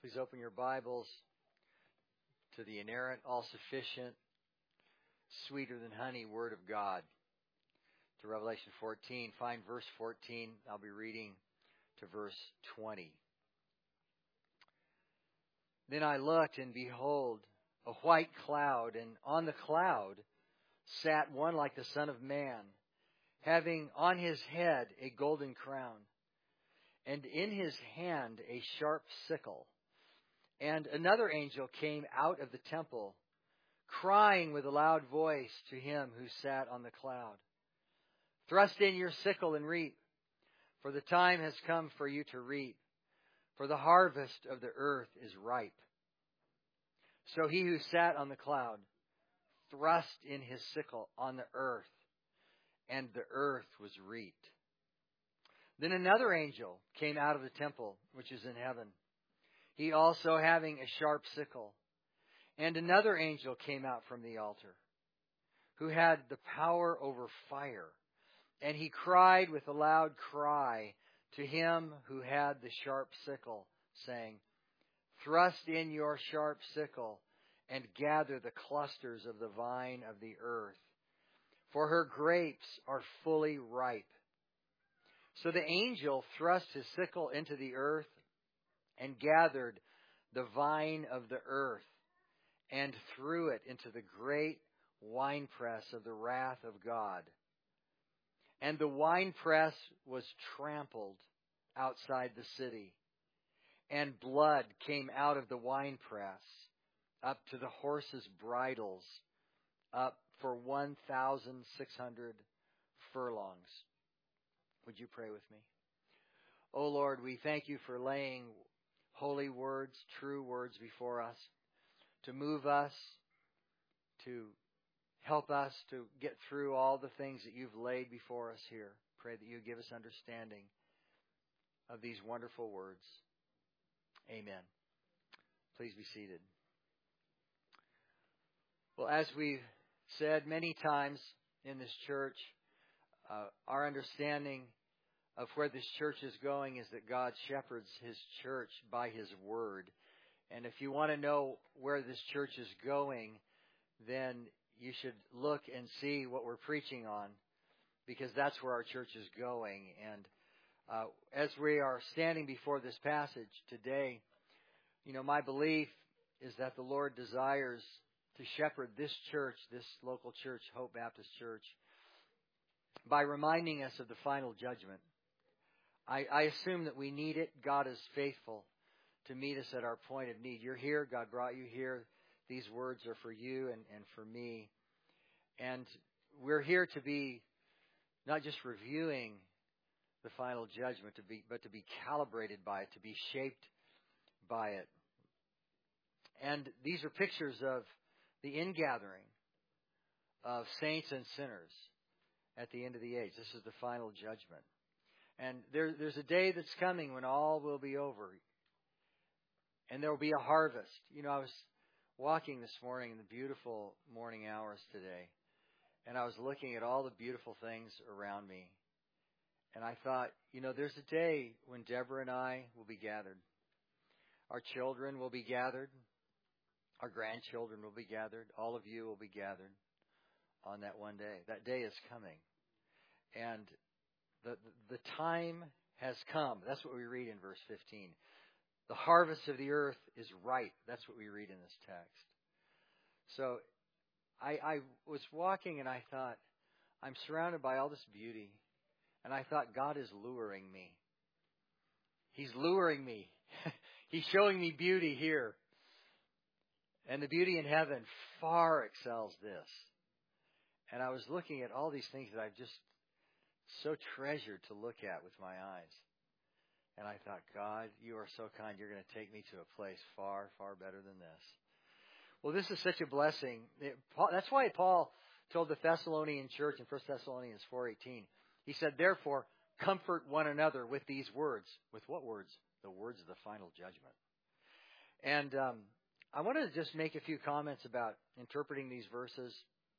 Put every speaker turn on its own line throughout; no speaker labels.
Please open your Bibles to the inerrant, all-sufficient, sweeter than honey Word of God, to Revelation 14. Find verse 14. I'll be reading to verse 20. Then I looked, and behold, a white cloud, and on the cloud sat one like the Son of Man, having on his head a golden crown, and in his hand a sharp sickle. And another angel came out of the temple, crying with a loud voice to him who sat on the cloud, "Thrust in your sickle and reap, for the time has come for you to reap, for the harvest of the earth is ripe." So he who sat on the cloud thrust in his sickle on the earth, and the earth was reaped. Then another angel came out of the temple which is in heaven, he also having a sharp sickle. And another angel came out from the altar, who had the power over fire. And he cried with a loud cry to him who had the sharp sickle, saying, "Thrust in your sharp sickle and gather the clusters of the vine of the earth, for her grapes are fully ripe." So the angel thrust his sickle into the earth and gathered the vine of the earth and threw it into the great winepress of the wrath of God. And the winepress was trampled outside the city, and blood came out of the winepress up to the horses' bridles, up for 1,600 furlongs. Would you pray with me? Oh Lord, we thank you for laying holy words, true words before us, to move us, to help us to get through all the things that you've laid before us here. Pray that you give us understanding of these wonderful words. Amen. Please be seated. Well, as we've said many times in this church, our understanding of where this church is going is that God shepherds His church by His Word. And if you want to know where this church is going, then you should look and see what we're preaching on, because that's where our church is going. And as we are standing before this passage today, my belief is that the Lord desires to shepherd this church, this local church, Hope Baptist Church, by reminding us of the final judgment. I assume that we need it. God is faithful to meet us at our point of need. You're here. God brought you here. These words are for you and for me. And we're here to be not just reviewing the final judgment, but to be calibrated by it, to be shaped by it. And these are pictures of the ingathering of saints and sinners at the end of the age. This is the final judgment. And there's a day that's coming when all will be over. And there will be a harvest. I was walking this morning in the beautiful morning hours today, and I was looking at all the beautiful things around me. And I thought, there's a day when Deborah and I will be gathered. Our children will be gathered. Our grandchildren will be gathered. All of you will be gathered on that one day. That day is coming. And the time has come. That's what we read in verse 15. The harvest of the earth is ripe. That's what we read in this text. So I was walking and I thought, I'm surrounded by all this beauty. And I thought, God is luring me. He's luring me. He's showing me beauty here. And the beauty in heaven far excels this. And I was looking at all these things that I've just so treasured to look at with my eyes. And I thought, God, you are so kind. You're going to take me to a place far, far better than this. Well, this is such a blessing. That's why Paul told the Thessalonian church in 1 Thessalonians 4:18, he said, "Therefore, comfort one another with these words." With what words? The words of the final judgment. And I wanted to just make a few comments about interpreting these verses.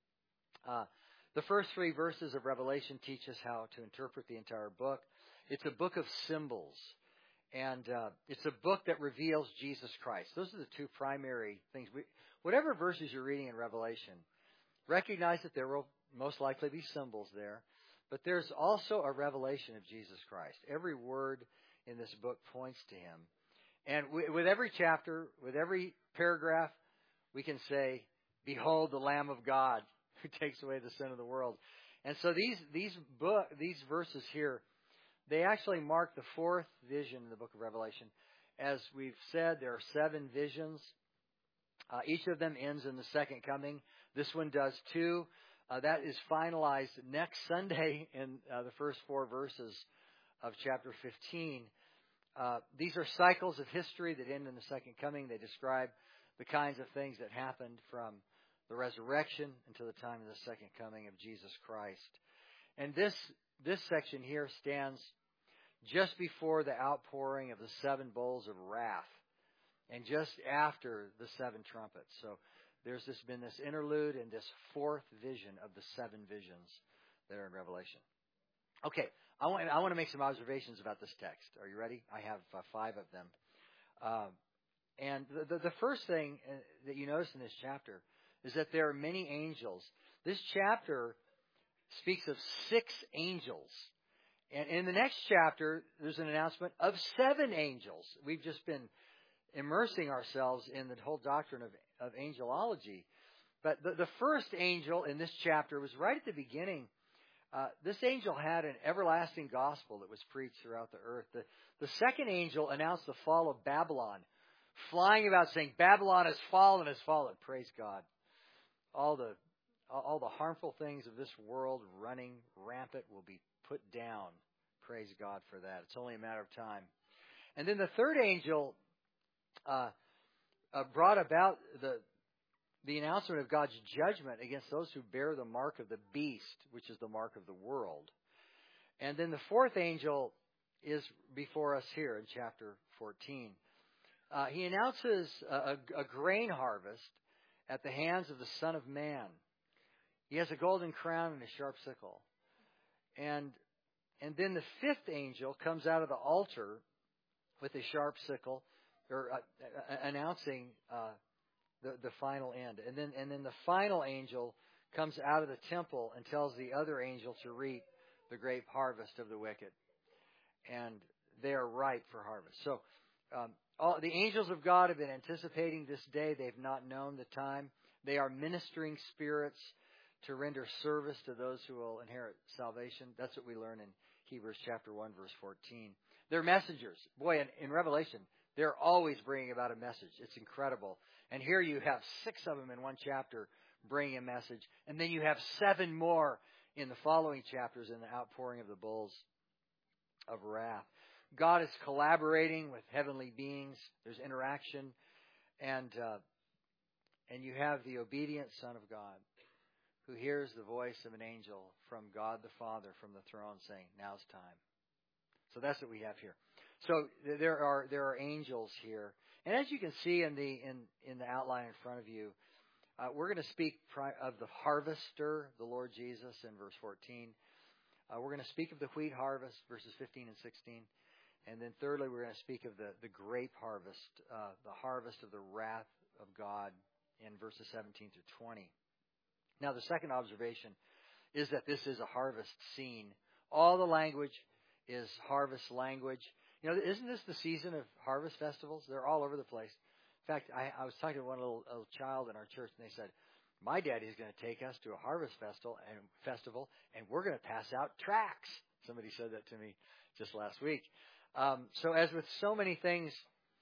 The first 3 verses of Revelation teach us how to interpret the entire book. It's a book of symbols. And it's a book that reveals Jesus Christ. Those are the two primary things. Whatever verses you're reading in Revelation, recognize that there will most likely be symbols there. But there's also a revelation of Jesus Christ. Every word in this book points to Him. And with every chapter, with every paragraph, we can say, "Behold the Lamb of God who takes away the sin of the world." And so these verses here, they actually mark the fourth vision in the book of Revelation. As we've said, there are 7 visions. Each of them ends in the second coming. This one does too. That is finalized next Sunday in the first 4 verses of chapter 15. These are cycles of history that end in the second coming. They describe the kinds of things that happened from the resurrection until the time of the second coming of Jesus Christ. And this section here stands just before the outpouring of the 7 bowls of wrath and just after the 7 trumpets. So there's been this interlude and this fourth vision of the 7 visions that are in Revelation. Okay, I want to make some observations about this text. Are you ready? I have 5 of them. And the first thing that you notice in this chapter is that there are many angels. This chapter speaks of 6 angels. And in the next chapter, there's an announcement of 7 angels. We've just been immersing ourselves in the whole doctrine of angelology. But the first angel in this chapter was right at the beginning. This angel had an everlasting gospel that was preached throughout the earth. The second angel announced the fall of Babylon, flying about saying, "Babylon has fallen, has fallen." Praise God. All the harmful things of this world running rampant will be put down. Praise God for that. It's only a matter of time. And then the third angel brought about the announcement of God's judgment against those who bear the mark of the beast, which is the mark of the world. And then the fourth angel is before us here in chapter 14. He announces a grain harvest at the hands of the Son of Man. He has a golden crown and a sharp sickle. And then the fifth angel comes out of the altar with a sharp sickle, announcing the final end. And then the final angel comes out of the temple and tells the other angel to reap the grape harvest of the wicked. And they are ripe for harvest. So all the angels of God have been anticipating this day. They've not known the time. They are ministering spirits to render service to those who will inherit salvation. That's what we learn in Hebrews chapter 1, verse 14. They're messengers. Boy, in Revelation, they're always bringing about a message. It's incredible. And here you have 6 of them in one chapter bringing a message. And then you have 7 more in the following chapters in the outpouring of the bowls of wrath. God is collaborating with heavenly beings. There's interaction. And you have the obedient Son of God who hears the voice of an angel from God the Father from the throne saying, "Now's time." So that's what we have here. So there are angels here. And as you can see in the outline in front of you, we're going to speak of the harvester, the Lord Jesus, in verse 14. We're going to speak of the wheat harvest, verses 15 and 16. And then thirdly, we're going to speak of the grape harvest, the harvest of the wrath of God in verses 17 through 20. Now, the second observation is that this is a harvest scene. All the language is harvest language. You know, isn't this the season of harvest festivals? They're all over the place. In fact, I was talking to one little child in our church, and they said, "My daddy's going to take us to a harvest festival, and we're going to pass out tracts." Somebody said that to me just last week. So as with so many things,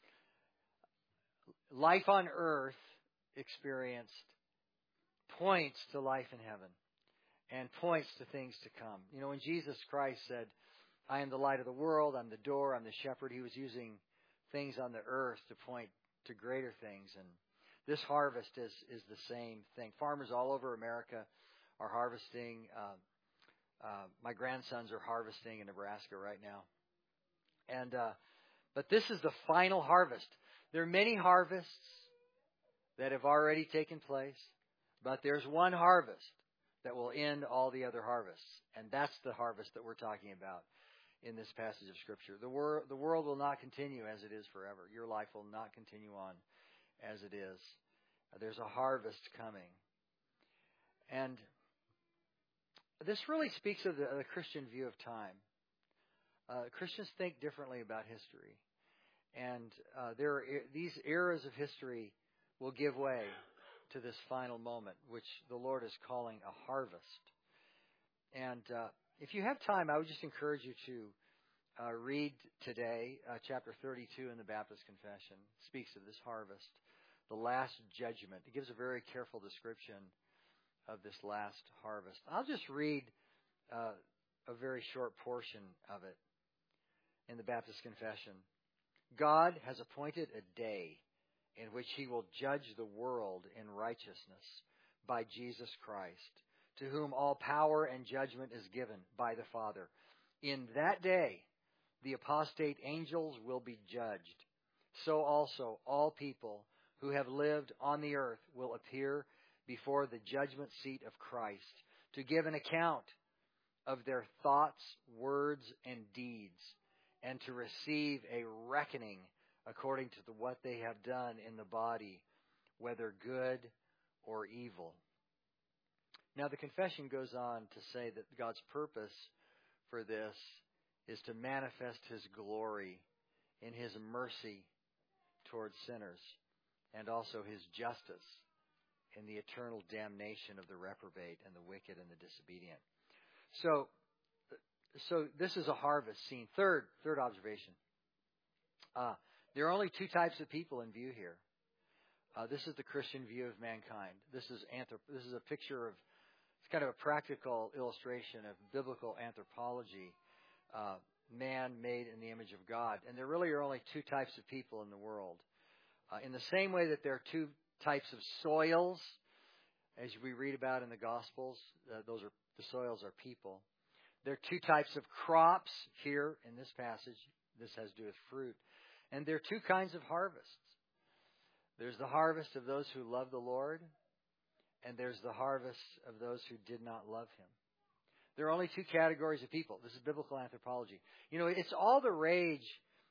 life on earth experienced points to life in heaven and points to things to come. You know, when Jesus Christ said, "I am the light of the world, I'm the door, I'm the shepherd," he was using things on the earth to point to greater things. And this harvest is the same thing. Farmers all over America are harvesting. My grandsons are harvesting in Nebraska right now. And but this is the final harvest. There are many harvests that have already taken place, but there's one harvest that will end all the other harvests, and that's the harvest that we're talking about. in this passage of Scripture. The world will not continue as it is forever. Your life will not continue on as it is. There's a harvest coming. And this really speaks of the Christian view of time. Christians think differently about history. And these eras of history will give way to this final moment, which the Lord is calling a harvest. And if you have time, I would just encourage you to read today chapter 32 in the Baptist Confession. It speaks of this harvest, the last judgment. It gives a very careful description of this last harvest. I'll just read a very short portion of it in the Baptist Confession. God has appointed a day in which He will judge the world in righteousness by Jesus Christ, to whom all power and judgment is given by the Father. In that day, the apostate angels will be judged. So also all people who have lived on the earth will appear before the judgment seat of Christ to give an account of their thoughts, words, and deeds, and to receive a reckoning according to what they have done in the body, whether good or evil. Now, the confession goes on to say that God's purpose for this is to manifest His glory in His mercy towards sinners, and also His justice in the eternal damnation of the reprobate and the wicked and the disobedient. So this is a harvest scene. Third observation. There are only two types of people in view here. This is the Christian view of mankind. This is a picture of, it's kind of a practical illustration of biblical anthropology, man made in the image of God. And there really are only two types of people in the world. In the same way that there are two types of soils, as we read about in the Gospels, the soils are people. There are two types of crops here in this passage. This has to do with fruit. And there are two kinds of harvests. There's the harvest of those who love the Lord, and there's the harvest of those who did not love Him. There are only two categories of people. This is biblical anthropology. You know, it's all the rage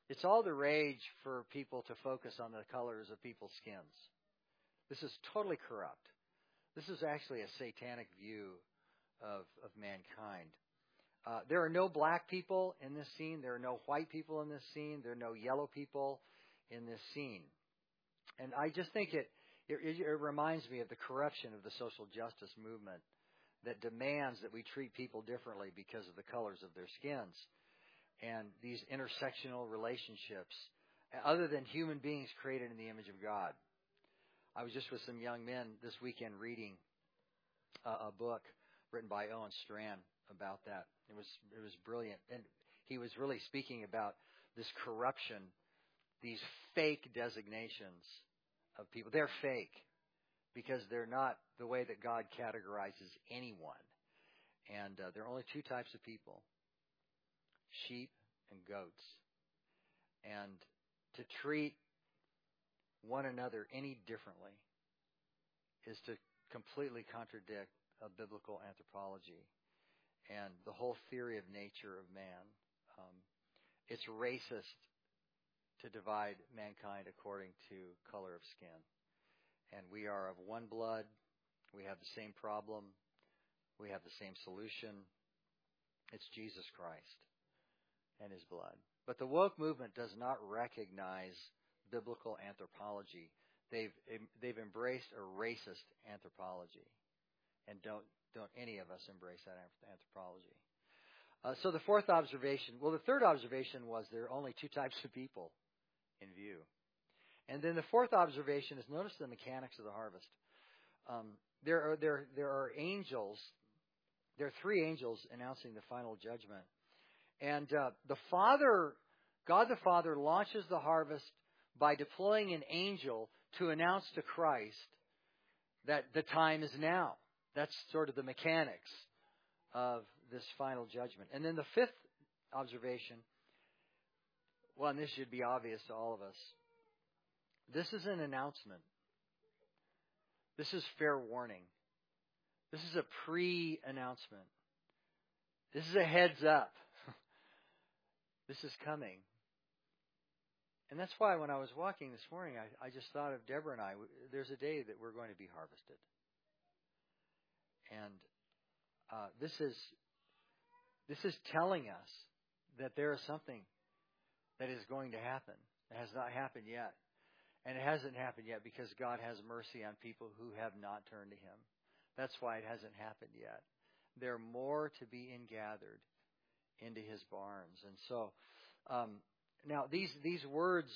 for people to focus on the colors of people's skins. This is totally corrupt. This is actually a satanic view of mankind. There are no black people in this scene. There are no white people in this scene. There are no yellow people in this scene. And I just think it reminds me of the corruption of the social justice movement that demands that we treat people differently because of the colors of their skins. And these intersectional relationships, other than human beings created in the image of God. I was just with some young men this weekend reading a book written by Owen Strachan about that. It was brilliant. And he was really speaking about this corruption, these fake designations of people. They're fake because they're not the way that God categorizes anyone. And there are only two types of people, sheep and goats. And to treat one another any differently is to completely contradict a biblical anthropology and the whole theory of nature of man. It's racist to divide mankind according to color of skin. And we are of one blood. We have the same problem. We have the same solution. It's Jesus Christ and His blood. But the woke movement does not recognize biblical anthropology. They've embraced a racist anthropology. And don't any of us embrace that anthropology. So the third observation was there are only two types of people in view. And then the fourth observation is notice the mechanics of the harvest. There are angels. There are three angels announcing the final judgment. And God the Father launches the harvest by deploying an angel to announce to Christ that the time is now. That's sort of the mechanics of this final judgment. And then the fifth observation, well, and this should be obvious to all of us, this is an announcement. This is fair warning. This is a pre-announcement. This is a heads up. This is coming. And that's why when I was walking this morning, I just thought of Deborah and I. There's a day that we're going to be harvested. And this is telling us that there is something that is going to happen. It has not happened yet. And it hasn't happened yet because God has mercy on people who have not turned to Him. That's why it hasn't happened yet. There are more to be ingathered into His barns. And so, now these words,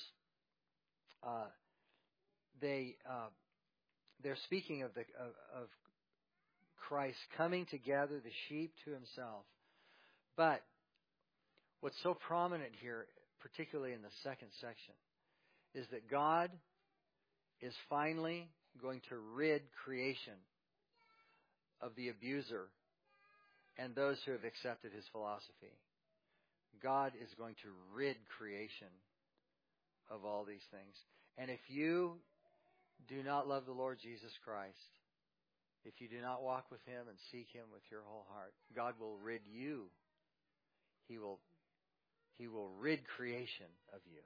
they're speaking of Christ coming to gather the sheep to Himself. But what's so prominent here, particularly in the second section, is that God is finally going to rid creation of the abuser and those who have accepted his philosophy. God is going to rid creation of all these things. And if you do not love the Lord Jesus Christ, if you do not walk with Him and seek Him with your whole heart, God will rid you. He will rid creation of you.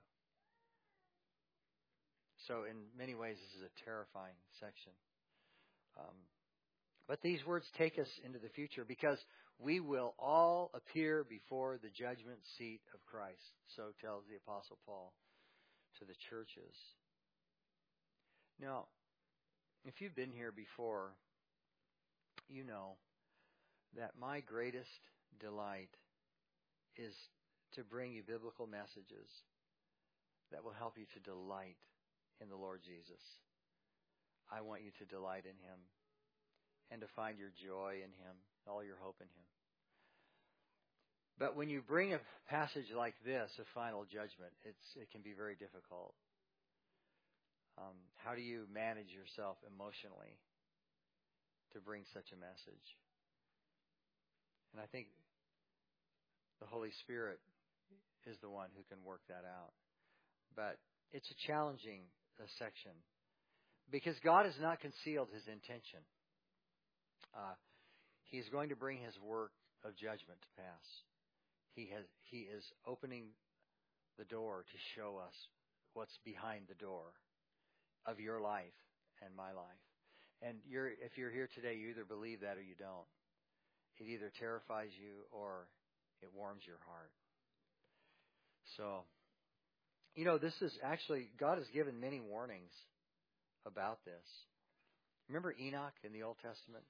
So in many ways, this is a terrifying section. But these words take us into the future because we will all appear before the judgment seat of Christ. So tells the Apostle Paul to the churches. Now, if you've been here before, you know that my greatest delight is to bring you biblical messages that will help you to delight in the Lord Jesus. I want you to delight in Him and to find your joy in Him, all your hope in Him. But when you bring a passage like this, a final judgment, it can be very difficult. How do you manage yourself emotionally to bring such a message? And I think the Holy Spirit is the one who can work that out. But it's a challenging section because God has not concealed His intention. He's going to bring His work of judgment to pass. He is opening the door to show us what's behind the door of your life and my life. And if you're here today, you either believe that or you don't. It either terrifies you or it warms your heart. So, this is actually, God has given many warnings about this. Remember Enoch in the Old Testament?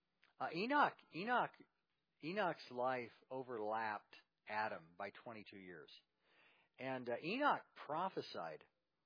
Enoch's life overlapped Adam by 22 years. And Enoch prophesied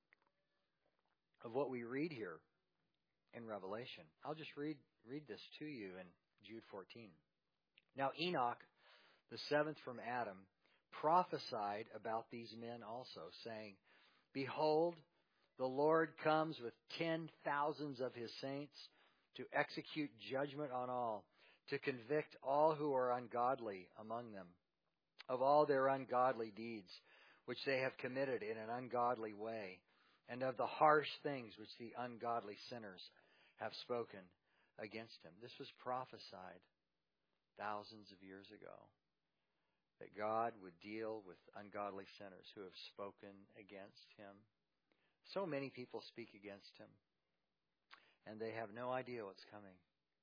of what we read here in Revelation. I'll just read this to you in Jude 14. Now Enoch, the seventh from Adam, prophesied about these men also, saying, Behold, the Lord comes with 10,000s of His saints to execute judgment on all, to convict all who are ungodly among them of all their ungodly deeds, which they have committed in an ungodly way, and of the harsh things which the ungodly sinners have spoken against Him. This was prophesied thousands of years ago, that God would deal with ungodly sinners who have spoken against Him. So many people speak against Him, and they have no idea what's coming.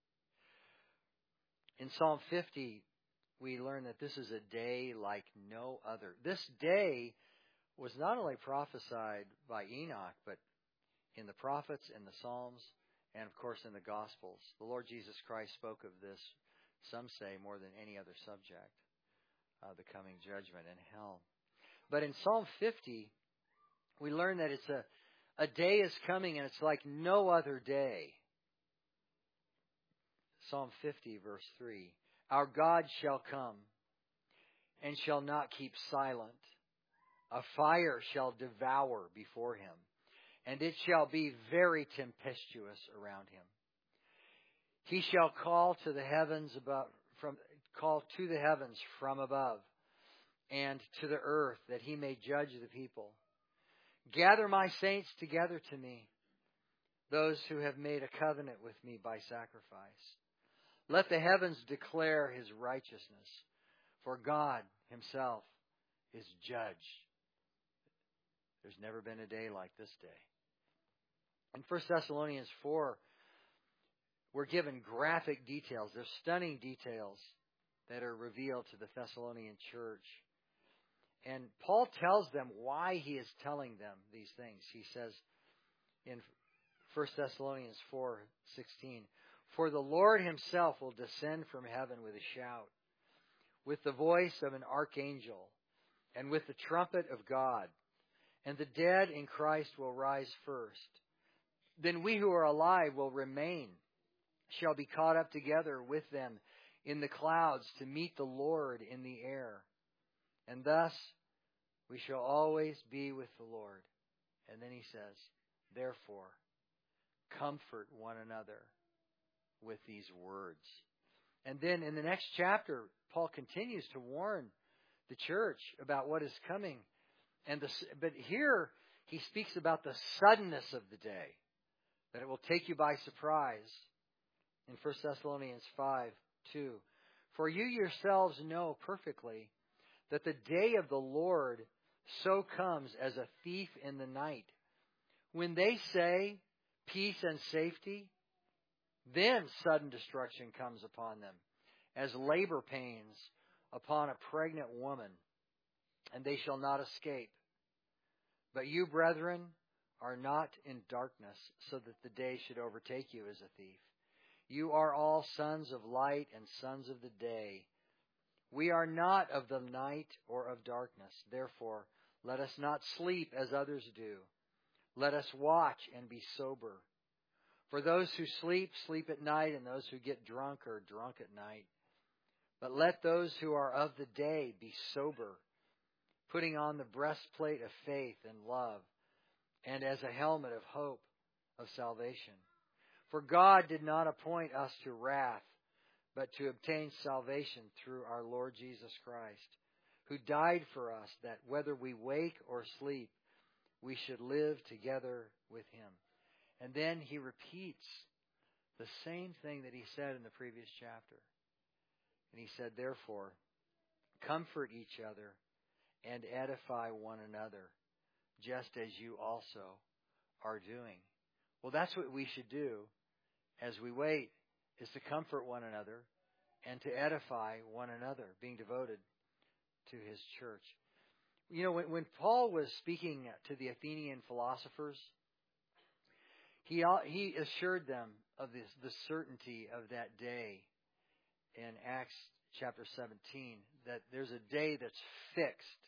In Psalm 50, we learn that this is a day like no other. This day was not only prophesied by Enoch, but in the prophets, in the Psalms, and of course in the Gospels. The Lord Jesus Christ spoke of this, some say, more than any other subject, the coming judgment in hell. But in Psalm 50, we learn that it's a day is coming and it's like no other day. Psalm 50, verse 3. Our God shall come and shall not keep silent. A fire shall devour before Him, and it shall be very tempestuous around Him. He shall call to the heavens from above, and to the earth, that He may judge the people. Gather my saints together to me, those who have made a covenant with me by sacrifice. Let the heavens declare His righteousness, for God Himself is judged. There's never been a day like this day. In 1 Thessalonians 4, we're given graphic details. There's stunning details that are revealed to the Thessalonian church. And Paul tells them why he is telling them these things. He says in 1 Thessalonians 4:16, "For the Lord himself will descend from heaven with a shout, with the voice of an archangel, and with the trumpet of God. And the dead in Christ will rise first. Then we who are alive will remain, shall be caught up together with them in the clouds to meet the Lord in the air. And thus we shall always be with the Lord." And then he says, "Therefore, comfort one another with these words." And then in the next chapter, Paul continues to warn the church about what is coming. But here he speaks about the suddenness of the day, that it will take you by surprise. In 1 Thessalonians 5:2, "For you yourselves know perfectly that the day of the Lord so comes as a thief in the night. When they say peace and safety, then sudden destruction comes upon them, as labor pains upon a pregnant woman, and they shall not escape. But you, brethren, are not in darkness, so that the day should overtake you as a thief. You are all sons of light and sons of the day. We are not of the night or of darkness. Therefore, let us not sleep as others do. Let us watch and be sober. For those who sleep, sleep at night, and those who get drunk are drunk at night. But let those who are of the day be sober, putting on the breastplate of faith and love, and as a helmet of hope of salvation. For God did not appoint us to wrath, but to obtain salvation through our Lord Jesus Christ, who died for us, that whether we wake or sleep, we should live together with him." And then he repeats the same thing that he said in the previous chapter. And he said, "Therefore, comfort each other and edify one another, just as you also are doing." Well, that's what we should do as we wait, is to comfort one another and to edify one another, being devoted to his church. You know, when Paul was speaking to the Athenian philosophers, he assured them of the certainty of that day in Acts chapter 17, that there's a day that's fixed.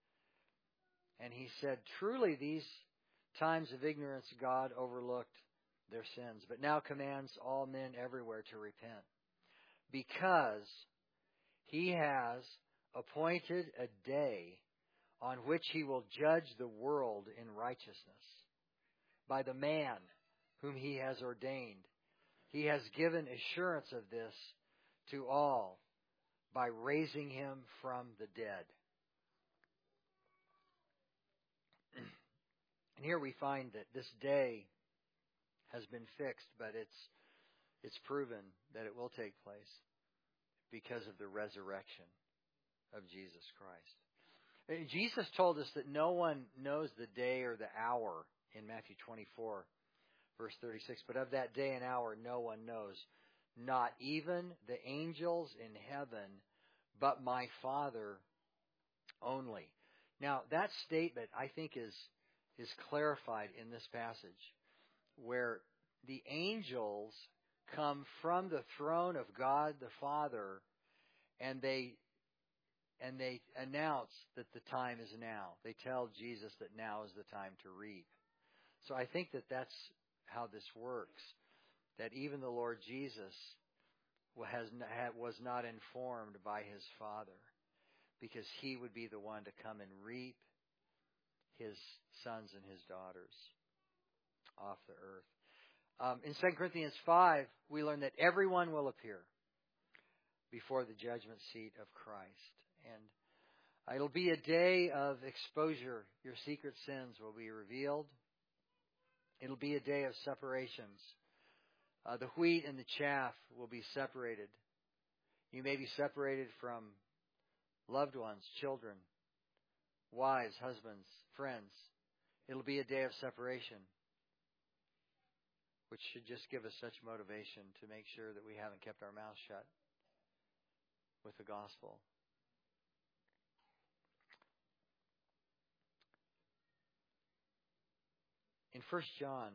And he said, "Truly these times of ignorance God overlooked their sins, but now commands all men everywhere to repent, because he has appointed a day on which he will judge the world in righteousness by the man whom he has ordained. He has given assurance of this to all by raising him from the dead." And here we find that this day has been fixed, but it's proven that it will take place because of the resurrection of Jesus Christ. Jesus told us that no one knows the day or the hour in Matthew 24, verse 36. "But of that day and hour no one knows, not even the angels in heaven, but my Father only." Now, that statement, I think, is clarified in this passage, where the angels come from the throne of God the Father, and they announce that the time is now. They tell Jesus that now is the time to reap. So I think that that's how this works, that even the Lord Jesus was not informed by his Father, because he would be the one to come and reap his sons and his daughters off the earth. In 2 Corinthians 5, we learn that everyone will appear before the judgment seat of Christ. And it'll be a day of exposure. Your secret sins will be revealed. It'll be a day of separations. The wheat and the chaff will be separated. You may be separated from loved ones, children, wives, husbands, friends. It'll be a day of separation, which should just give us such motivation to make sure that we haven't kept our mouths shut with the gospel. In 1 John,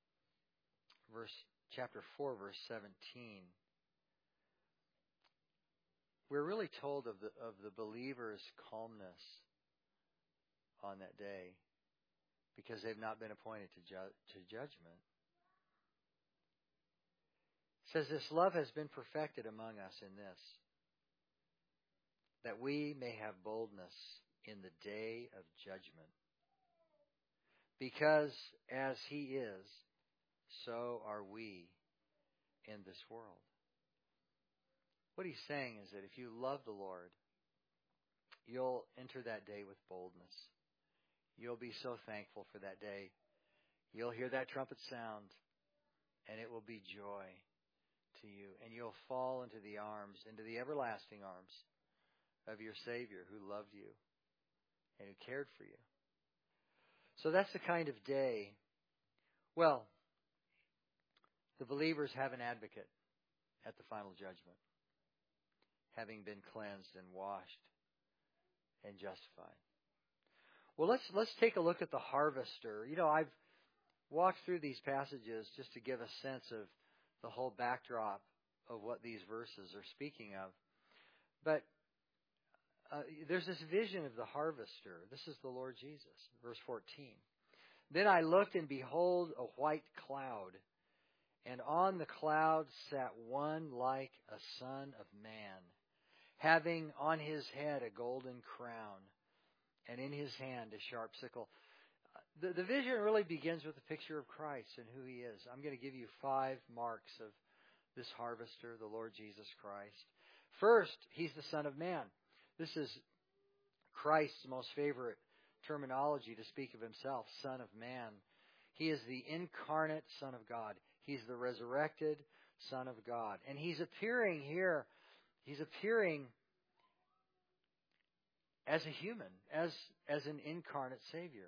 chapter 4, verse 17, we're really told of the believer's calmness on that day because they've not been appointed to judgment. It says, this love has been perfected among us in this, that we may have boldness in the day of judgment. Because as He is, so are we in this world. What He's saying is that if you love the Lord, you'll enter that day with boldness. You'll be so thankful for that day. You'll hear that trumpet sound, and it will be joy to you. And you'll fall into the everlasting arms of your Savior who loved you and who cared for you. So that's the kind of day. Well, the believers have an advocate at the final judgment, having been cleansed and washed and justified. Well, let's take a look at the harvester. You know, I've walked through these passages just to give a sense of the whole backdrop of what these verses are speaking of. But there's this vision of the harvester. This is the Lord Jesus, verse 14. Then I looked, and behold, a white cloud, and on the cloud sat one like a son of man, having on his head a golden crown, and in his hand a sharp sickle. The vision really begins with a picture of Christ and who He is. I'm going to give you 5 marks of this harvester, the Lord Jesus Christ. First, He's the Son of Man. This is Christ's most favorite terminology to speak of Himself, Son of Man. He is the incarnate Son of God. He's the resurrected Son of God. And He's appearing here. He's appearing as a human, as an incarnate Savior.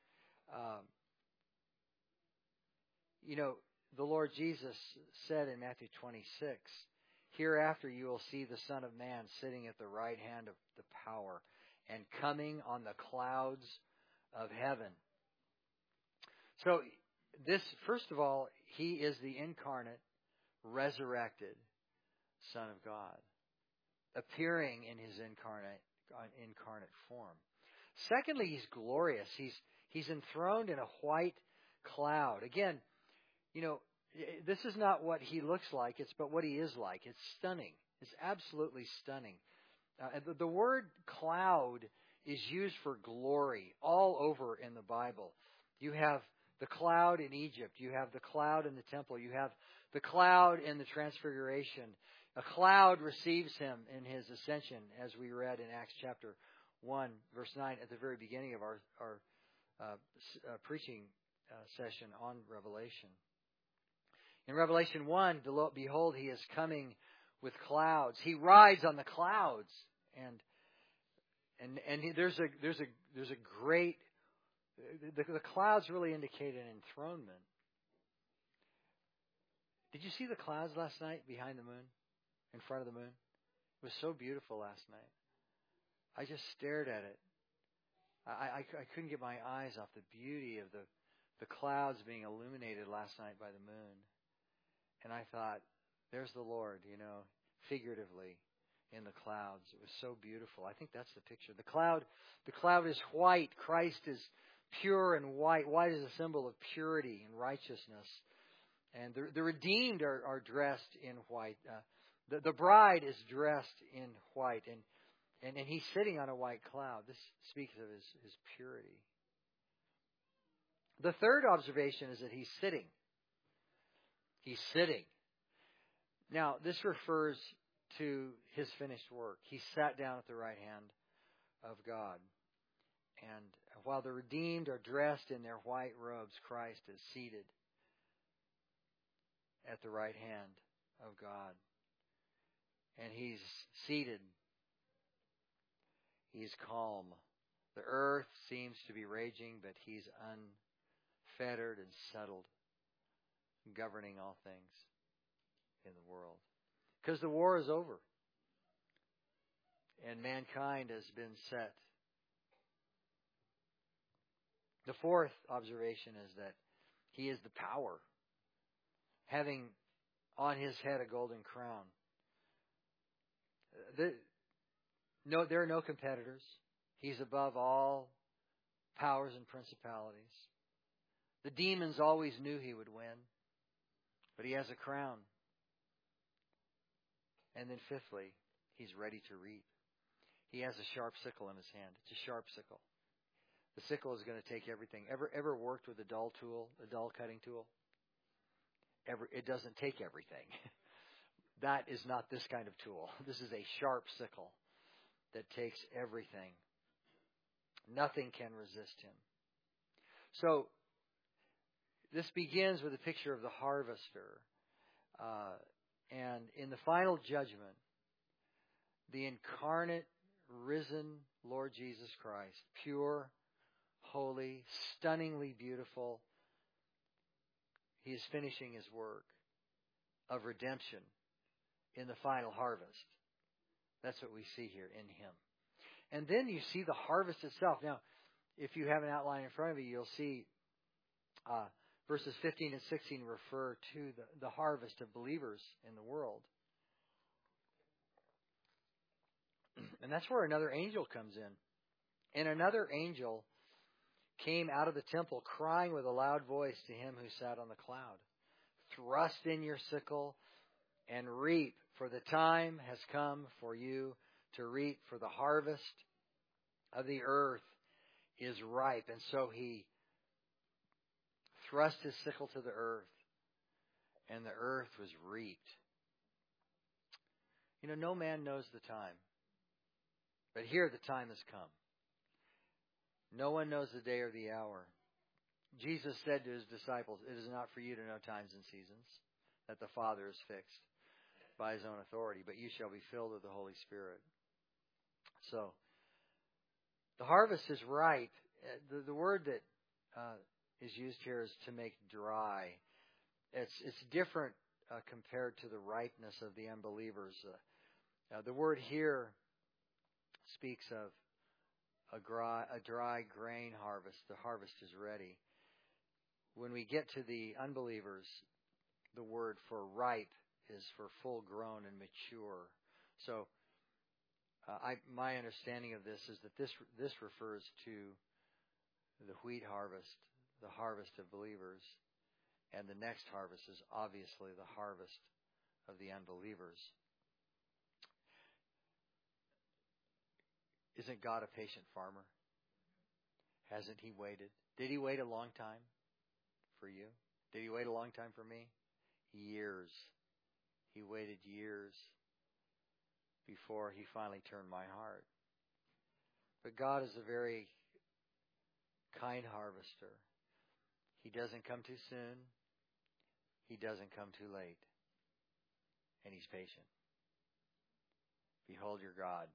The Lord Jesus said in Matthew 26, hereafter you will see the Son of Man sitting at the right hand of the power and coming on the clouds of heaven. So this, first of all, He is the incarnate, resurrected Son of God, appearing in His incarnate form. Secondly, He's glorious. He's enthroned in a white cloud. Again, this is not what He looks like, but what He is like. It's stunning. It's absolutely stunning. The word cloud is used for glory all over in the Bible. You have the cloud in Egypt. You have the cloud in the temple. You have the cloud in the transfiguration. A cloud receives Him in His ascension, as we read in Acts chapter 1, verse 9, at the very beginning of our preaching session on Revelation. In Revelation 1, behold, He is coming with clouds. He rides on the clouds, and there's a great. The clouds really indicate an enthronement. Did you see the clouds last night behind the moon, in front of the moon? It was so beautiful last night. I just stared at it. I couldn't get my eyes off the beauty of the clouds being illuminated last night by the moon. And I thought, there's the Lord, figuratively in the clouds. It was so beautiful. I think that's the picture. The cloud is white. Christ is pure and white. White is a symbol of purity and righteousness. And the redeemed are dressed in white. The bride is dressed in white. And He's sitting on a white cloud. This speaks of His purity. The third observation is that He's sitting. He's sitting. Now, this refers to His finished work. He sat down at the right hand of God. And while the redeemed are dressed in their white robes, Christ is seated at the right hand of God. And He's seated. He's calm. The earth seems to be raging, but He's unfettered and settled, governing all things in the world. Because the war is over. And mankind has been set. The fourth observation is that He is the power, having on His head a golden crown. There are no competitors. He's above all powers and principalities. The demons always knew He would win, but He has a crown. And then fifthly, He's ready to reap. He has a sharp sickle in His hand. It's a sharp sickle. The sickle is going to take everything. Ever worked with a dull tool, a dull cutting tool? It doesn't take everything. That is not this kind of tool. This is a sharp sickle that takes everything. Nothing can resist Him. So, this begins with a picture of the harvester. And in the final judgment, the incarnate, risen Lord Jesus Christ, pure, holy, stunningly beautiful, He is finishing His work of redemption in the final harvest. That's what we see here in Him. And then you see the harvest itself. Now, if you have an outline in front of you, you'll see verses 15 and 16 refer to the harvest of believers in the world. And that's where another angel comes in. And another angel came out of the temple, crying with a loud voice to Him who sat on the cloud, "Thrust in your sickle and reap, for the time has come for you to reap, for the harvest of the earth is ripe." And so he thrust his sickle to the earth, and the earth was reaped. You know, no man knows the time, but here the time has come. No one knows the day or the hour. Jesus said to His disciples, "It is not for you to know times and seasons that the Father has fixed by His own authority, but you shall be filled with the Holy Spirit." So, the harvest is ripe. The word that is used here is to make dry. It's different compared to the ripeness of the unbelievers. The word here speaks of a dry grain harvest. The harvest is ready. When we get to the unbelievers, the word for ripe is for full grown and mature. So my understanding of this is that this refers to the wheat harvest, the harvest of believers, and the next harvest is obviously the harvest of the unbelievers. Isn't God a patient farmer? Hasn't He waited? Did He wait a long time for you? Did He wait a long time for me? Years. He waited years before He finally turned my heart. But God is a very kind harvester. He doesn't come too soon. He doesn't come too late. And He's patient. Behold your God.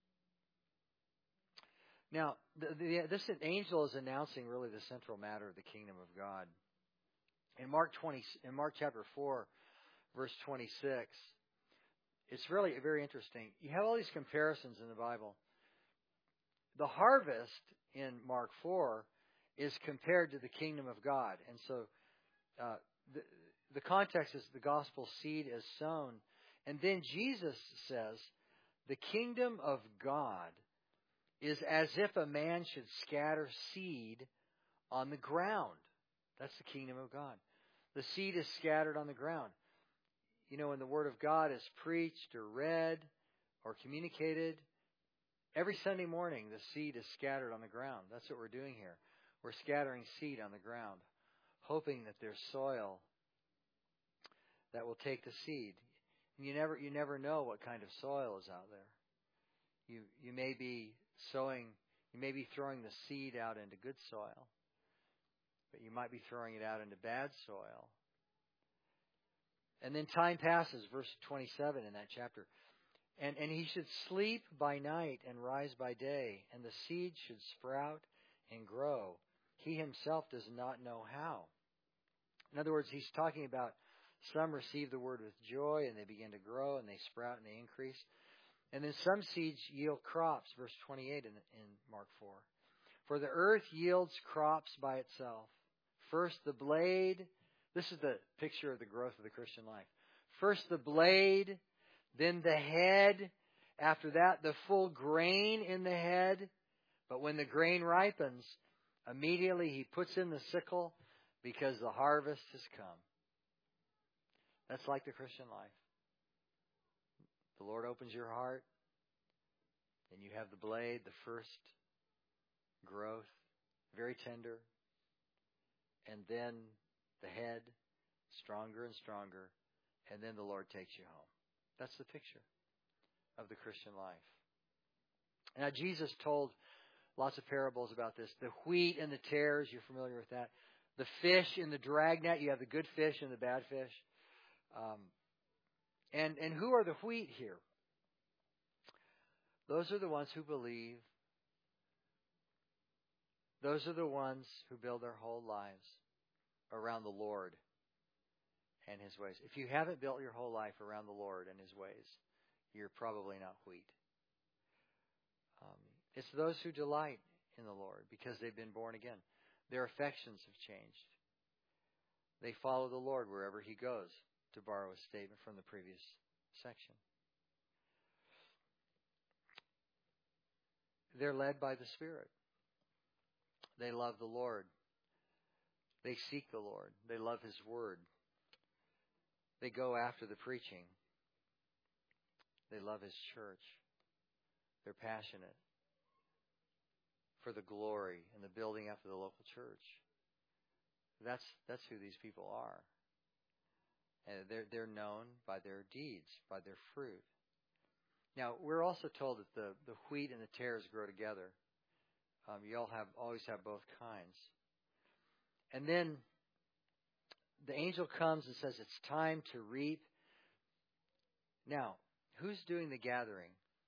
Now, this angel is announcing really the central matter of the kingdom of God. In Mark chapter 4, verse 26, it's really very interesting. You have all these comparisons in the Bible. The harvest in Mark 4 is compared to the kingdom of God. And so the context is the gospel seed is sown. And then Jesus says, the kingdom of God is as if a man should scatter seed on the ground. That's the kingdom of God. The seed is scattered on the ground. You know, when the Word of God is preached or read or communicated, every Sunday morning the seed is scattered on the ground. That's what we're doing here. We're scattering seed on the ground, hoping that there's soil that will take the seed. And you never know what kind of soil is out there. You may be sowing, you may be throwing the seed out into good soil, but you might be throwing it out into bad soil. And then time passes, verse 27 in that chapter. And he should sleep by night and rise by day, and the seed should sprout and grow. He himself does not know how. In other words, he's talking about some receive the word with joy, and they begin to grow, and they sprout, and they increase. And then some seeds yield crops, verse 28 in Mark 4. For the earth yields crops by itself. First the blade. This is the picture of the growth of the Christian life. First the blade, then the head. After that, the full grain in the head. But when the grain ripens, immediately he puts in the sickle because the harvest has come. That's like the Christian life. The Lord opens your heart, and you have the blade, the first growth, very tender, and then the head, stronger and stronger, and then the Lord takes you home. That's the picture of the Christian life. Now, Jesus told lots of parables about this. The wheat and the tares, you're familiar with that. The fish in the dragnet, you have the good fish and the bad fish. And who are the wheat here? Those are the ones who believe. Those are the ones who build their whole lives around the Lord and His ways. If you haven't built your whole life around the Lord and His ways, you're probably not wheat. It's those who delight in the Lord because they've been born again. Their affections have changed. They follow the Lord wherever He goes, to borrow a statement from the previous section. They're led by the Spirit. They love the Lord. They seek the Lord. They love His Word. They go after the preaching. They love His church. They're passionate for the glory and the building up of the local church. That's who these people are. And they're known by their deeds, by their fruit. Now, we're also told that the wheat and the tares grow together. You always have both kinds. And then the angel comes and says it's time to reap. Now, who's doing the gathering?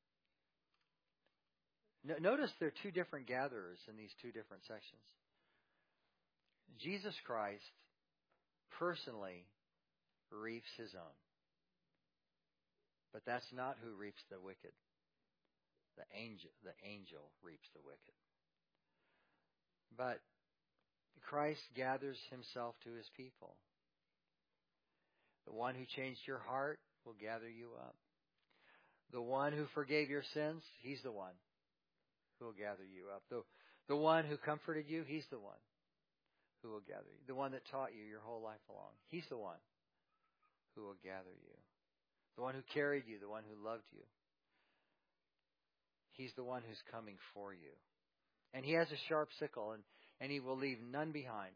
Notice there are two different gatherers in these two different sections. Jesus Christ personally reaps His own. But that's not who reaps the wicked. The angel reaps the wicked. But Christ gathers Himself to His people. The one who changed your heart will gather you up. The one who forgave your sins, He's the one who will gather you up. The one who comforted you, He's the one who will gather you. The one that taught you your whole life long, He's the one who will gather you. The one who carried you, the one who loved you. He's the one who's coming for you. And He has a sharp sickle, and He will leave none behind.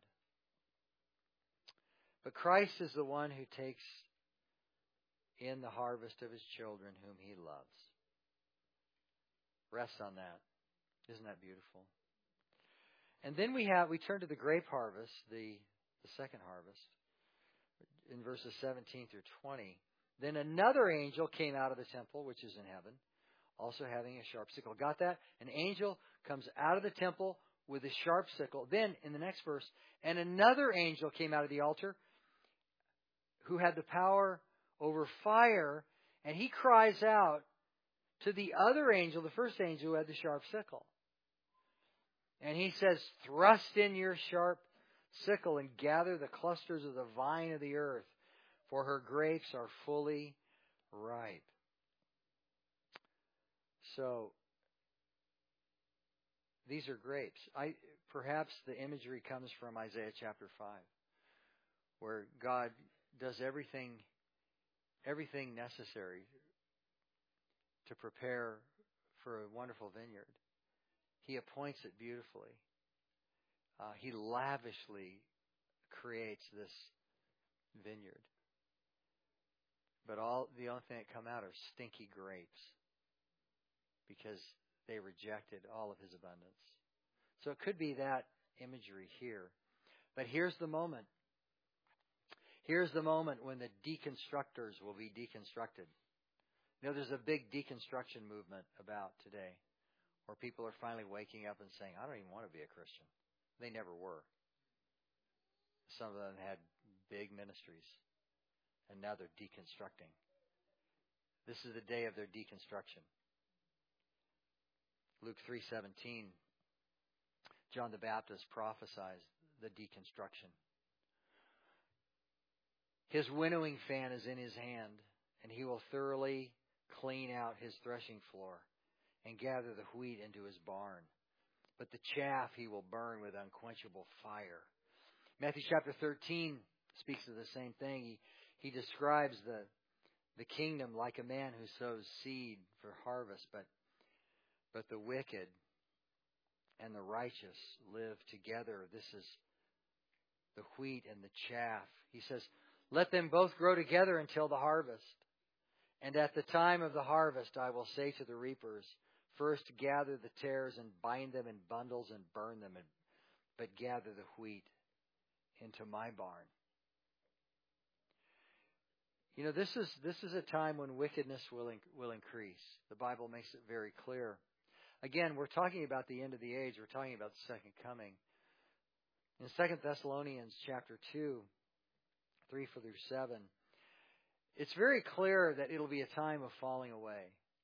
But Christ is the one who takes in the harvest of His children whom He loves. Rest on that. Isn't that beautiful? And then we turn to the grape harvest, the second harvest, in verses 17 through 20. Then another angel came out of the temple, which is in heaven, also having a sharp sickle. Got that? An angel comes out of the temple with a sharp sickle. Then, in the next verse, and another angel came out of the altar who had the power over fire, and he cries out to the other angel, the first angel who had the sharp sickle. And he says, thrust in your sharp sickle and gather the clusters of the vine of the earth, for her grapes are fully ripe. So, these are grapes. Perhaps the imagery comes from Isaiah chapter 5, where God does everything necessary to prepare for a wonderful vineyard. He appoints it beautifully. He lavishly creates this vineyard. But the only thing that come out are stinky grapes because they rejected all of His abundance. So it could be that imagery here. But here's the moment. Here's the moment when the deconstructors will be deconstructed. You know, there's a big deconstruction movement about today where people are finally waking up and saying, I don't even want to be a Christian. They never were. Some of them had big ministries, and now they're deconstructing. This is the day of their deconstruction. Luke 3:17, John the Baptist prophesies the deconstruction. His winnowing fan is in his hand, and he will thoroughly clean out his threshing floor and gather the wheat into his barn. But the chaff he will burn with unquenchable fire. Matthew chapter 13 speaks of the same thing. He describes the kingdom like a man who sows seed for harvest, but the wicked and the righteous live together. This is the wheat and the chaff. He says, let them both grow together until the harvest. And at the time of the harvest, I will say to the reapers, first gather the tares and bind them in bundles and burn them, but gather the wheat into my barn. You know, this is a time when wickedness will increase. The Bible makes it very clear. Again, we're talking about the end of the age. We're talking about the second coming. In 2 Thessalonians chapter 2, 3 through 7, it's very clear that it'll be a time of falling away.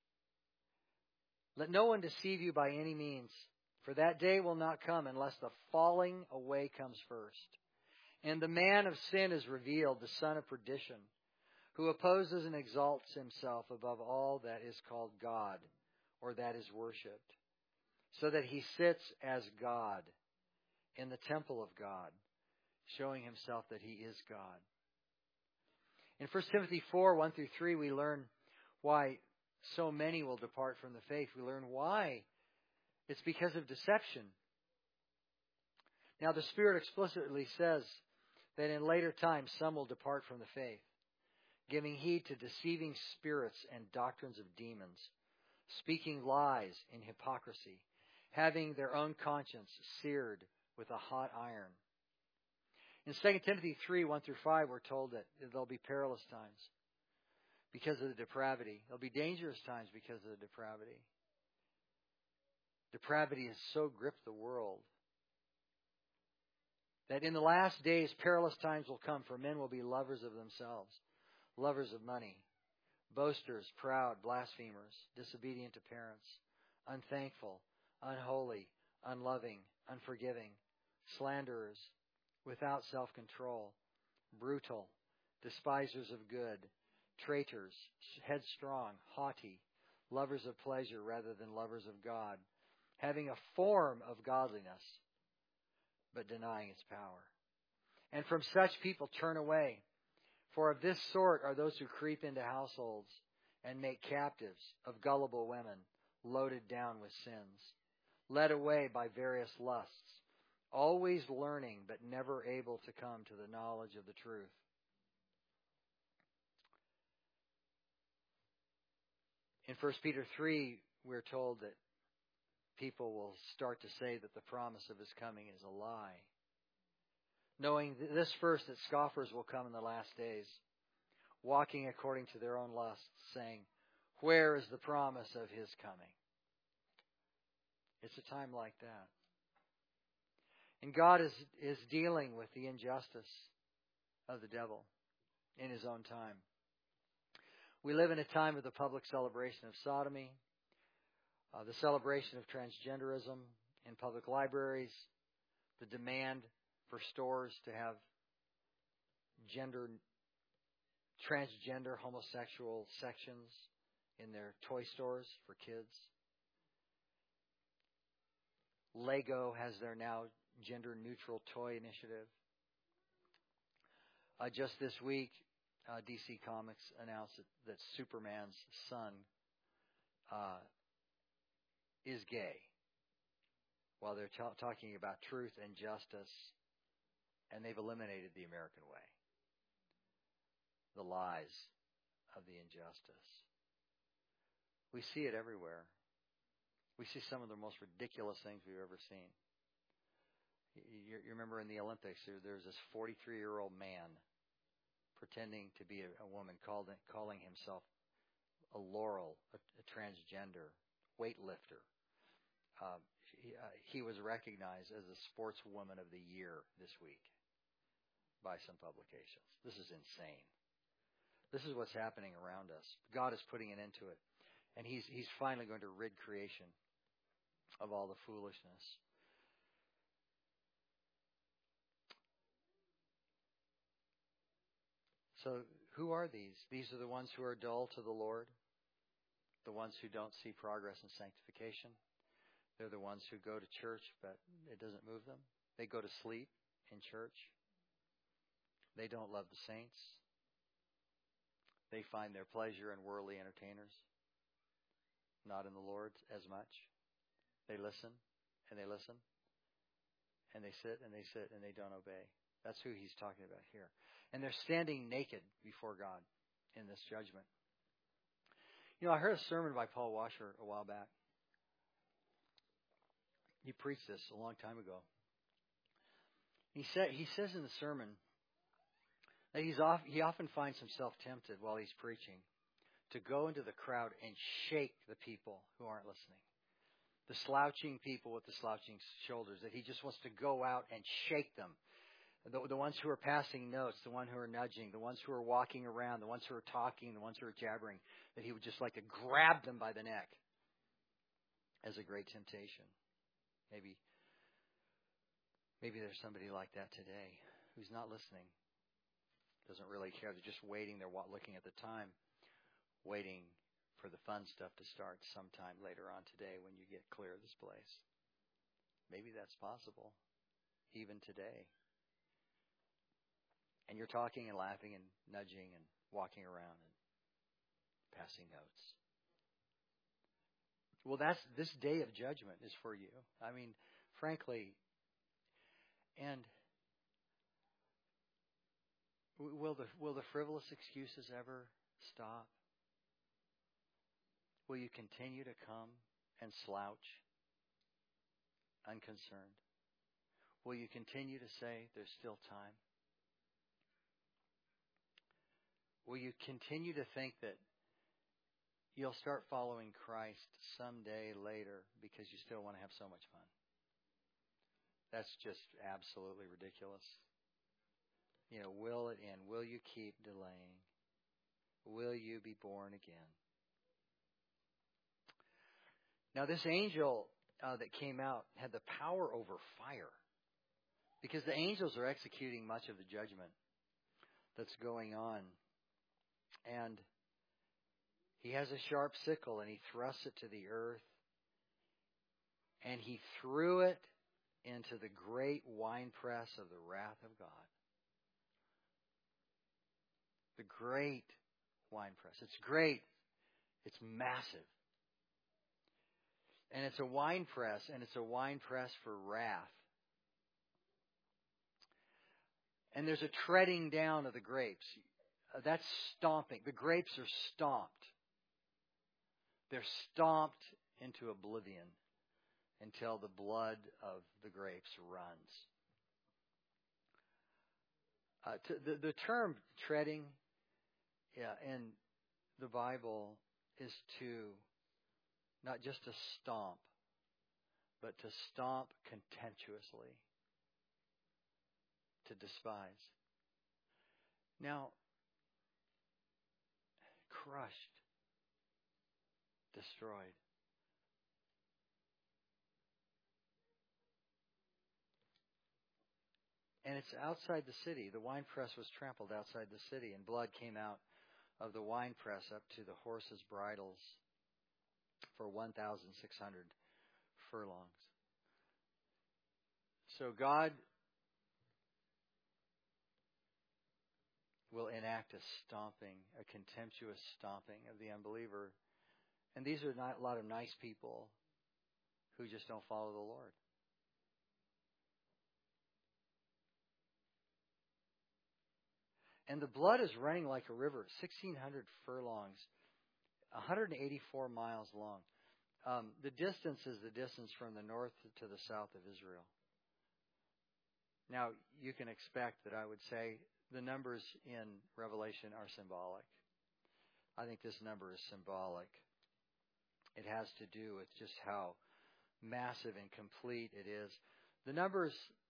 Let no one deceive you by any means, for that day will not come unless the falling away comes first. And the man of sin is revealed, the son of perdition, who opposes and exalts himself above all that is called God, or that is worshipped, so that he sits as God in the temple of God, showing himself that he is God. In 1 Timothy 4, 1 through 3, we learn why so many will depart from the faith. We learn why. It's because of deception. Now, the Spirit explicitly says that in later times some will depart from the faith, giving heed to deceiving spirits and doctrines of demons, speaking lies in hypocrisy, having their own conscience seared with a hot iron. In 2 Timothy 3, 1 through 5, we're told that there'll be perilous times because of the depravity. There'll be dangerous times because of the depravity. Depravity has so gripped the world that in the last days perilous times will come, for men will be lovers of themselves, lovers of money, boasters, proud, blasphemers, disobedient to parents, unthankful, unholy, unloving, unforgiving, slanderers, without self-control, brutal, despisers of good, traitors, headstrong, haughty, lovers of pleasure rather than lovers of God, having a form of godliness, but denying its power. And from such people turn away. For of this sort are those who creep into households and make captives of gullible women, loaded down with sins, led away by various lusts, always learning but never able to come to the knowledge of the truth. In 1 Peter 3, we're told that people will start to say that the promise of his coming is a lie. Knowing this first, that scoffers will come in the last days, walking according to their own lusts, saying, where is the promise of his coming? It's a time like that. And God is dealing with the injustice of the devil in his own time. We live in a time of the public celebration of sodomy, the celebration of transgenderism in public libraries, the demand for stores to have transgender homosexual sections in their toy stores for kids. Lego has their now gender-neutral toy initiative. Just this week, DC Comics announced that Superman's son is gay, while they're talking about truth and justice, and they've eliminated the American way, the lies of the injustice. We see it everywhere. We see some of the most ridiculous things we've ever seen. You remember in the Olympics, there's this 43-year-old man pretending to be a woman, calling himself Laurel, a transgender weightlifter. He was recognized as the Sportswoman of the Year this week by some publications. This is insane. This is what's happening around us. God is putting an end to it. And He's finally going to rid creation of all the foolishness. So who are these? These are the ones who are dull to the Lord, the ones who don't see progress in sanctification. They're the ones who go to church, but it doesn't move them. They go to sleep in church. They don't love the saints. They find their pleasure in worldly entertainers, not in the Lord as much. They listen, and they listen, and they sit, and they sit, and they don't obey. That's who he's talking about here. And they're standing naked before God in this judgment. You know, I heard a sermon by Paul Washer a while back. He preached this a long time ago. He says in the sermon that he often finds himself tempted while he's preaching to go into the crowd and shake the people who aren't listening. The slouching people with the slouching shoulders, that he just wants to go out and shake them. The ones who are passing notes, the ones who are nudging, the ones who are walking around, the ones who are talking, the ones who are jabbering, that he would just like to grab them by the neck as a great temptation. Maybe there's somebody like that today who's not listening, doesn't really care. They're just waiting. They're looking at the time, waiting for the fun stuff to start sometime later on today when you get clear of this place. Maybe that's possible, even today. And you're talking and laughing and nudging and walking around and passing notes. Well, this day of judgment is for you. I mean, frankly, and will the frivolous excuses ever stop? Will you continue to come and slouch, unconcerned? Will you continue to say there's still time? Will you continue to think that you'll start following Christ someday later because you still want to have so much fun? That's just absolutely ridiculous. You know, will it end? Will you keep delaying? Will you be born again? Now, this angel that came out had the power over fire, because the angels are executing much of the judgment that's going on. And he has a sharp sickle, and he thrusts it to the earth, and he threw it into the great winepress of the wrath of God. The great winepress. It's great. It's massive. And it's a winepress, and it's a winepress for wrath. And there's a treading down of the grapes. That's stomping. The grapes are stomped. They're stomped into oblivion until the blood of the grapes runs. The term treading in the Bible is to not just to stomp, but to stomp contemptuously, to despise. Now, crushed, destroyed. And it's outside the city. The winepress was trampled outside the city, and blood came out of the winepress up to the horses' bridles for 1,600 furlongs. So God will enact a stomping, a contemptuous stomping of the unbeliever. And these are not a lot of nice people who just don't follow the Lord. And the blood is running like a river, 1,600 furlongs, 184 miles long. The distance is the distance from the north to the south of Israel. Now, you can expect that I would say the numbers in Revelation are symbolic. I think this number is symbolic. It has to do with just how massive and complete it is. The numbers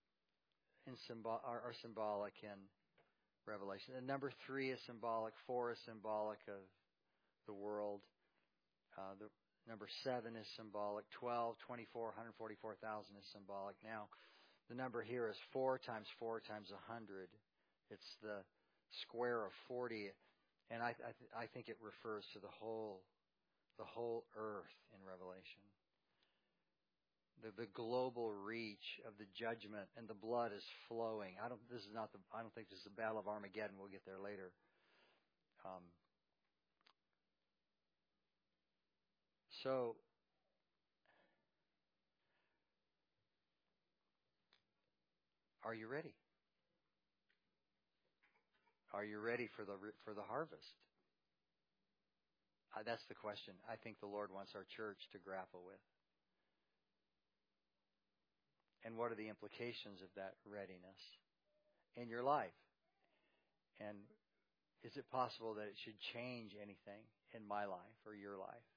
are symbolic in Revelation. The number 3 is symbolic. 4 is symbolic of the world. The number 7 is symbolic. 12, 24, 144,000 is symbolic. Now, the number here is 4 times 4 times 100. It's the square of 40, and I think it refers to the whole earth in Revelation. The global reach of the judgment, and the blood is flowing. I don't think this is the Battle of Armageddon. We'll get there later. So are you ready? Are you ready for the harvest? That's the question I think the Lord wants our church to grapple with. And what are the implications of that readiness in your life? And is it possible that it should change anything in my life or your life?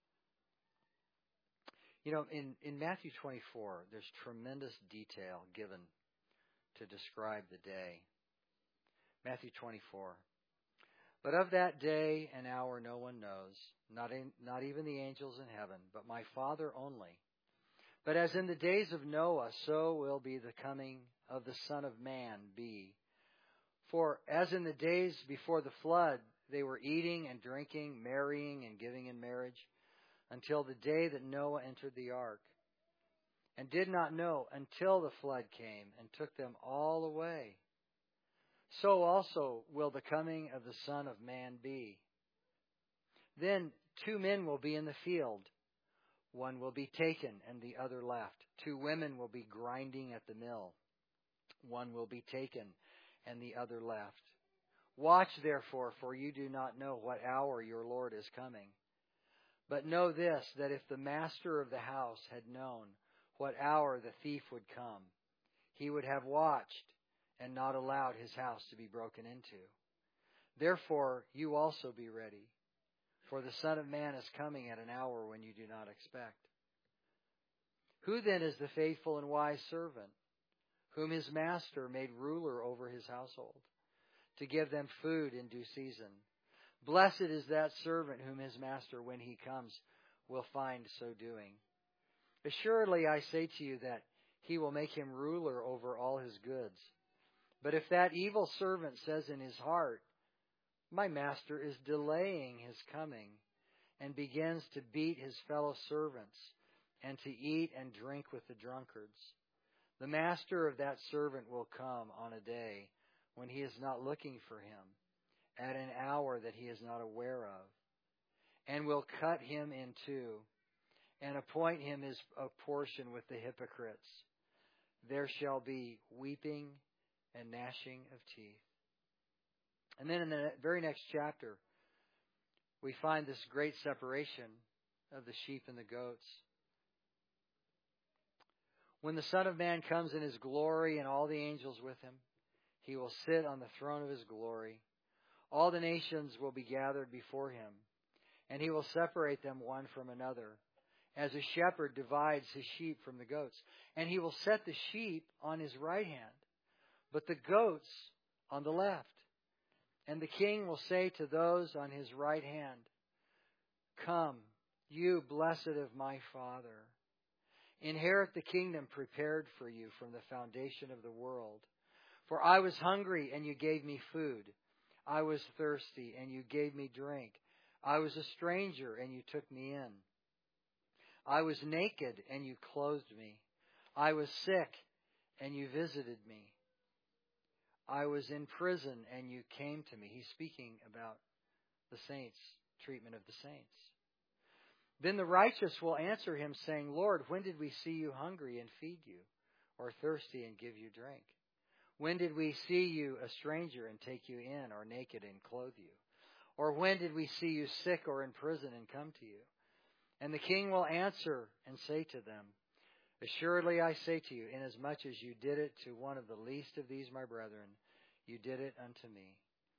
You know, in Matthew 24, there's tremendous detail given to describe the day. Matthew 24. But of that day and hour no one knows, not even the angels in heaven, but my Father only. But as in the days of Noah, so will be the coming of the Son of Man be. For as in the days before the flood, they were eating and drinking, marrying and giving in marriage, until the day that Noah entered the ark, and did not know until the flood came and took them all away. So also will the coming of the Son of Man be. Then 2 men will be in the field. One will be taken and the other left. 2 women will be grinding at the mill. One will be taken and the other left. Watch therefore, for you do not know what hour your Lord is coming. But know this, that if the master of the house had known what hour the thief would come, he would have watched and not allowed his house to be broken into. Therefore, you also be ready, for the Son of Man is coming at an hour when you do not expect. Who then is the faithful and wise servant, whom his master made ruler over his household, to give them food in due season? Blessed is that servant whom his master, when he comes, will find so doing. Assuredly, I say to you that he will make him ruler over all his goods. But if that evil servant says in his heart, my master is delaying his coming, and begins to beat his fellow servants, and to eat and drink with the drunkards, the master of that servant will come on a day when he is not looking for him, at an hour that he is not aware of, and will cut him in two, and appoint him his portion with the hypocrites. There shall be weeping and gnashing of teeth. And then in the very next chapter, we find this great separation of the sheep and the goats. When the Son of Man comes in his glory and all the angels with him, he will sit on the throne of his glory. All the nations will be gathered before him, and he will separate them one from another, as a shepherd divides his sheep from the goats. And he will set the sheep on his right hand, but the goats on the left. And the king will say to those on his right hand, Come, you blessed of my Father, inherit the kingdom prepared for you from the foundation of the world. For I was hungry, and you gave me food. I was thirsty, and you gave me drink. I was a stranger, and you took me in. I was naked, and you clothed me. I was sick, and you visited me. I was in prison, and you came to me. He's speaking about the saints, treatment of the saints. Then the righteous will answer him, saying, Lord, when did we see you hungry and feed you, or thirsty and give you drink? When did we see you a stranger and take you in, or naked and clothe you? Or when did we see you sick or in prison and come to you? And the king will answer and say to them, Assuredly I say to you, inasmuch as you did it to one of the least of these my brethren, you did it unto me.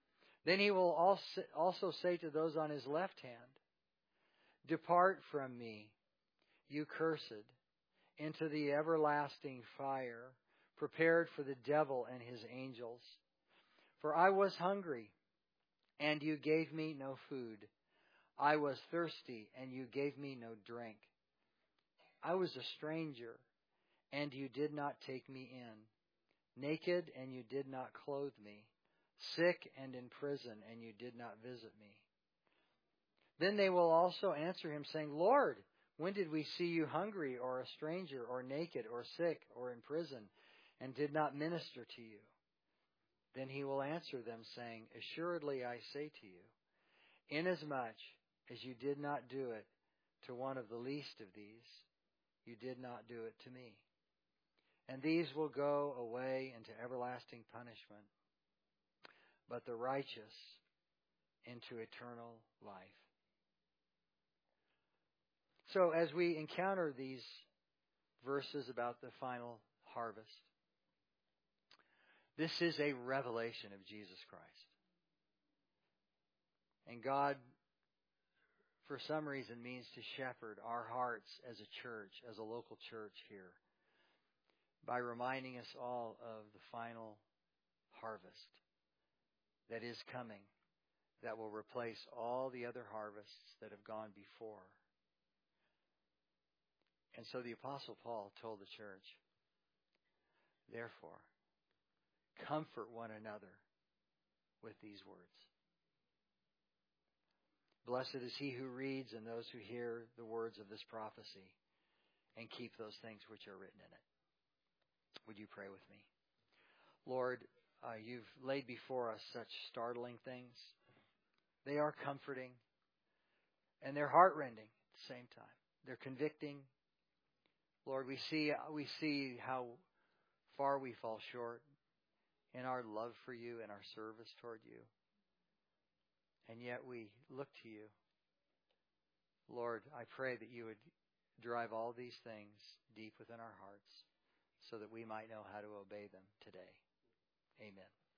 Then he will also say to those on his left hand, "Depart from me, you cursed, into the everlasting fire, prepared for the devil and his angels. For I was hungry, and you gave me no food. I was thirsty, and you gave me no drink. I was a stranger, and you did not take me in. Naked, and you did not clothe me. Sick and in prison, and you did not visit me." Then they will also answer him, saying, "Lord, when did we see you hungry, or a stranger, or naked, or sick, or in prison, and did not minister to you?" Then he will answer them, saying, "Assuredly I say to you, inasmuch as you did not do it to one of the least of these, you did not do it to me." And these will go away into everlasting punishment, but the righteous into eternal life. So as we encounter these verses about the final harvest, this is a revelation of Jesus Christ. And God, for some reason, means to shepherd our hearts as a church, as a local church here, by reminding us all of the final harvest that is coming, that will replace all the other harvests that have gone before. And so the Apostle Paul told the church, "Therefore, comfort one another with these words." Blessed is he who reads and those who hear the words of this prophecy and keep those things which are written in it. Would you pray with me? Lord, you've laid before us such startling things. They are comforting and they're heartrending at the same time. They're convicting. Lord, we see how far we fall short in our love for you and our service toward you. And yet we look to you. Lord, I pray that you would drive all these things deep within our hearts so that we might know how to obey them today. Amen.